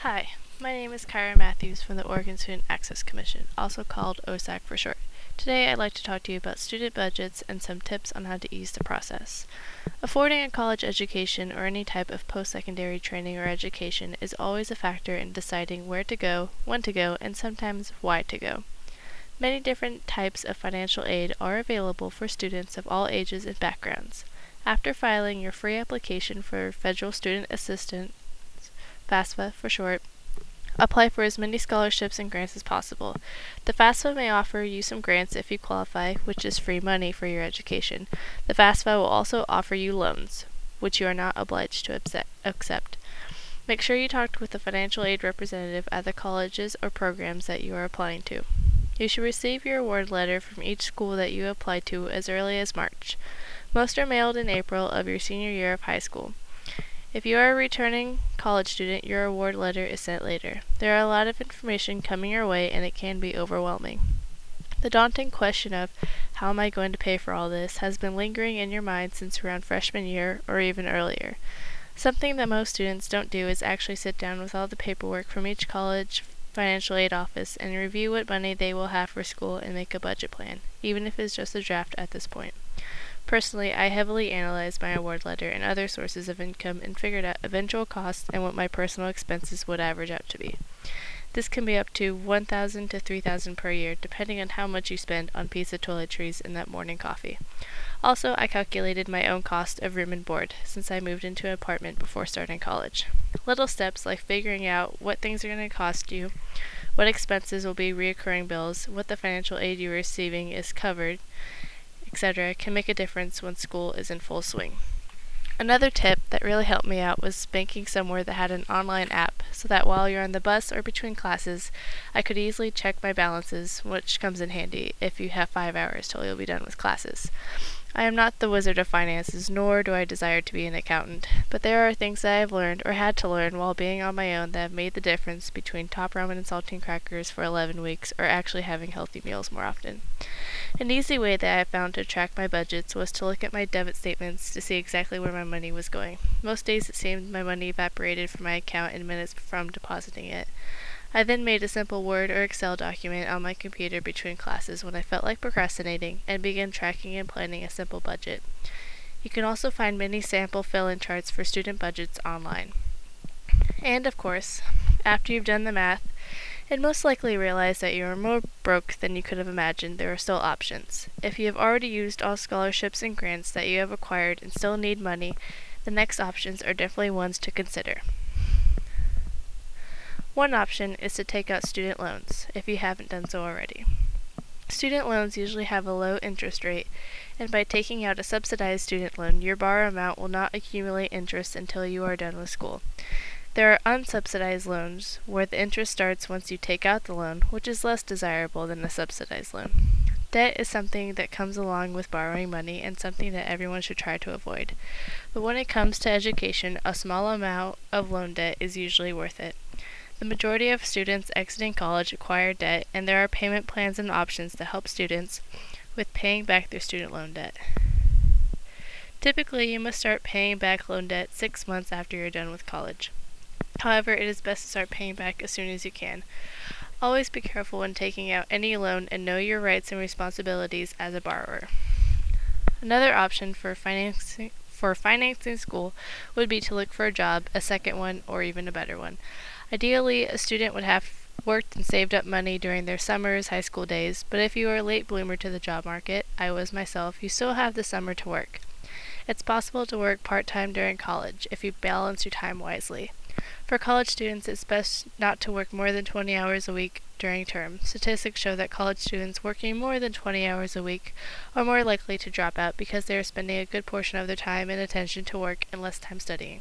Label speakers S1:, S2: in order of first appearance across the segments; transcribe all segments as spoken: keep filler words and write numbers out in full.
S1: Hi, my name is Kyra Matthews from the Oregon Student Access Commission, also called O S A C for short. Today I'd like to talk to you about student budgets and some tips on how to ease the process. Affording a college education or any type of post-secondary training or education is always a factor in deciding where to go, when to go, and sometimes why to go. Many different types of financial aid are available for students of all ages and backgrounds. After filing your free application for Federal Student Assistance, FAFSA for short, apply for as many scholarships and grants as possible. The FAFSA may offer you some grants if you qualify, which is free money for your education. The FAFSA will also offer you loans, which you are not obliged to accept. Make sure you talk with a financial aid representative at the colleges or programs that you are applying to. You should receive your award letter from each school that you apply to as early as March. Most are mailed in April of your senior year of high school. If you are a returning college student, your award letter is sent later. There are a lot of information coming your way and it can be overwhelming. The daunting question of, how am I going to pay for all this, has been lingering in your mind since around freshman year or even earlier. Something that most students don't do is actually sit down with all the paperwork from each college financial aid office and review what money they will have for school and make a budget plan, even if it's just a draft at this point. Personally, I heavily analyzed my award letter and other sources of income and figured out eventual costs and what my personal expenses would average out to be. This can be up to one thousand dollars to three thousand dollars per year, depending on how much you spend on pizza toiletries and that morning coffee. Also, I calculated my own cost of room and board, since I moved into an apartment before starting college. Little steps like figuring out what things are going to cost you, what expenses will be reoccurring bills, what the financial aid you're receiving is covered, et cetera can make a difference when school is in full swing. Another tip that really helped me out was banking somewhere that had an online app, so that while you're on the bus or between classes, I could easily check my balances, which comes in handy if you have five hours till you'll be done with classes. I am not the wizard of finances, nor do I desire to be an accountant, but there are things that I have learned or had to learn while being on my own that have made the difference between top ramen and saltine crackers for eleven weeks or actually having healthy meals more often. An easy way that I found to track my budgets was to look at my debit statements to see exactly where my money was going. Most days it seemed my money evaporated from my account in minutes from depositing it. I then made a simple Word or Excel document on my computer between classes when I felt like procrastinating and began tracking and planning a simple budget. You can also find many sample fill-in charts for student budgets online. And of course, after you've done the math, and most likely realize that you are more broke than you could have imagined, there are still options. If you have already used all scholarships and grants that you have acquired and still need money, the next options are definitely ones to consider. One option is to take out student loans, if you haven't done so already. Student loans usually have a low interest rate, and by taking out a subsidized student loan, your borrow amount will not accumulate interest until you are done with school. There are unsubsidized loans, where the interest starts once you take out the loan, which is less desirable than a subsidized loan. Debt is something that comes along with borrowing money and something that everyone should try to avoid. But when it comes to education, a small amount of loan debt is usually worth it. The majority of students exiting college acquire debt, and there are payment plans and options to help students with paying back their student loan debt. Typically, you must start paying back loan debt six months after you're done with college. However, it is best to start paying back as soon as you can. Always be careful when taking out any loan and know your rights and responsibilities as a borrower. Another option for financing for financing school would be to look for a job, a second one, or even a better one. Ideally, a student would have worked and saved up money during their summers, high school days, but if you are a late bloomer to the job market, I was myself, you still have the summer to work. It's possible to work part-time during college if you balance your time wisely. For college students, it's best not to work more than twenty hours a week during term. Statistics show that college students working more than twenty hours a week are more likely to drop out because they are spending a good portion of their time and attention to work and less time studying.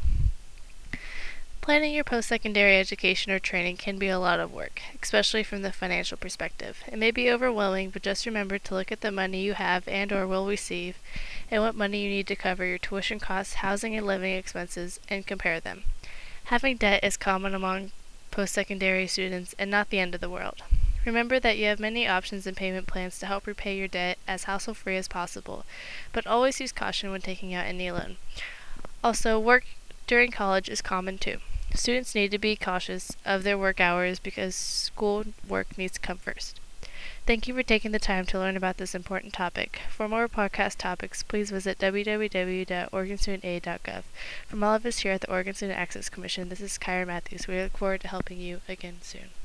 S1: Planning your post-secondary education or training can be a lot of work, especially from the financial perspective. It may be overwhelming, but just remember to look at the money you have and or will receive and what money you need to cover your tuition costs, housing and living expenses, and compare them. Having debt is common among post-secondary students and not the end of the world. Remember that you have many options and payment plans to help repay your debt as hassle-free as possible, but always use caution when taking out any loan. Also, work during college is common too. Students need to be cautious of their work hours because school work needs to come first. Thank you for taking the time to learn about this important topic. For more podcast topics, please visit w w w dot oregon student aid dot gov. From all of us here at the Oregon Student Access Commission, this is Kyra Matthews. We look forward to helping you again soon.